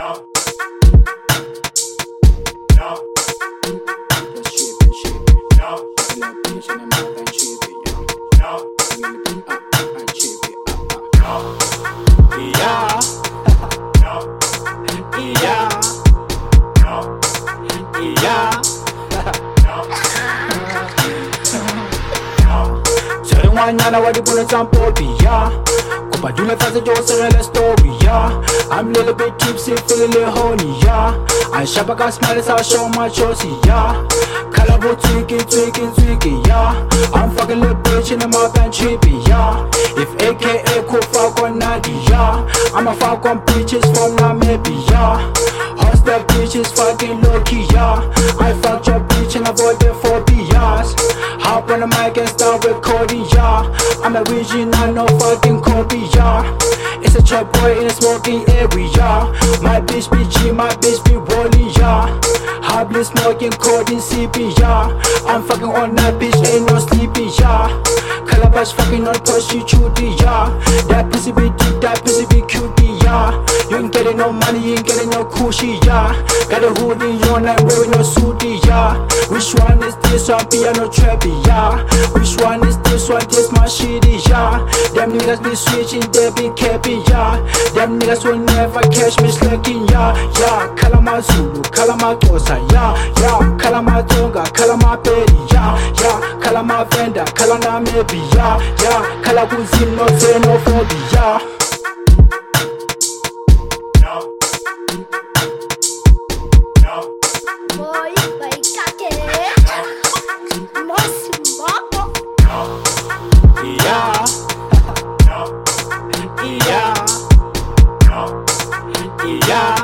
Mañana voy a poner Zampopia. Compadre, faz de você na story, yeah. I'm a little bit tipsy, feeling a little horny, yeah. I shop a gas, smile, I show my choice, yeah. Calabo tweaking, yeah. I'm fucking little bitch in the mouth and trippy, yeah. If AKA could fuck on Nadi, yeah. I'm a fuck on bitches from Namibia, yeah. Hostel bitches fucking low-key, yeah. I fucked your bitch and avoided 4 BRs. Hop on the mic and start recording, yeah. I'm a original, no fucking copy, yeah. It's a trap boy in a smoking area. My bitch be G, my bitch be rolling, yeah. Hardly smoking, codeine, CP, yeah. I'm fucking on that bitch, ain't no sleepy, yeah. Calabash fucking on push, you cutie, yeah. That pussy be deep, that pussy be cutie, yeah. You ain't getting no money, you ain't getting no cushy, yeah. Got a hoodie on, I'm wearing no suitie, yeah. Which one is this one, piano trappy, yeah. Which one is this one, this my shitty, yeah. Them niggas be switching, they be capping, yeah. Them niggas will never catch me slacking, yeah. Yeah, Kalama Zulu, Kalama Tosa, yeah. Yeah, Kalama Tonga, Kalama Peri, yeah. Yeah, Kalama Venda, Kalana maybe, yeah. Yeah, Kalakuzim, no xenophobia, yeah. Boy, vai caquer. Nossa, mapa. Yeah. Yeah. Yeah.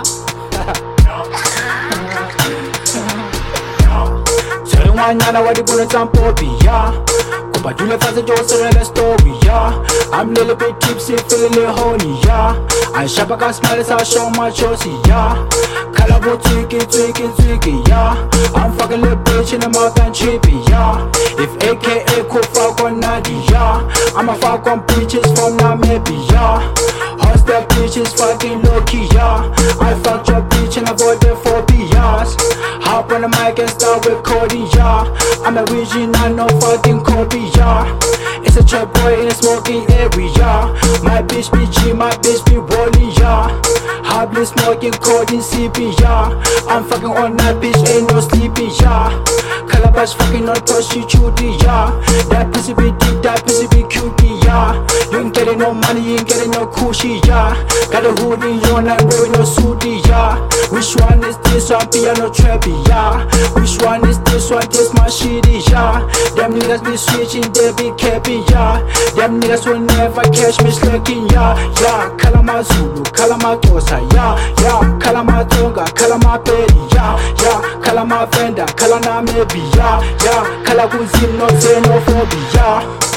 Tell mañana voy a poner Zampopia. Compadre, faz de você na story, yeah. I'm a little bit tipsy, feeling a little horny, yeah. I shop a gas, smile, I show my choice, yeah. Calabo tweaking, yeah. I'm fucking little bitch in the mouth and trippy, yeah. If AKA could fuck on Nadi, yeah. I'm a fuck on bitches from Namibia, yeah. Hostel bitches fucking low-key, yeah. I fucked your bitch and avoided 4 BRs. Hop on the mic and start recording, yeah. I'm a original, no fucking copy, yeah. It's a trap boy in a smoking area. My bitch be G, my bitch be rolling, yeah. Hardly smoking, codeine, CP, yeah. I'm fucking on that bitch, ain't no sleepy, yeah. Calabash fucking on push, you cutie, yeah. That pussy be deep, that pussy be cutie, yeah. You ain't getting no money, you ain't getting no cushy, yeah. Got a hoodie on, I'm wearing no suitie, yeah. Which one is this one, piano trappy, yeah. Which one is this one, this my shitty, yeah. Them niggas be switching, they be capping, yeah. Them niggas will never catch me slacking, yeah. Yeah, Kalama Zulu, Kalama Tosa, yeah. Yeah, Kalama Tonga, Kalama Peri, yeah. Yeah, Kalama Venda, Kalana maybe, yeah. Yeah, Kalakuzim, no xenophobia, yeah.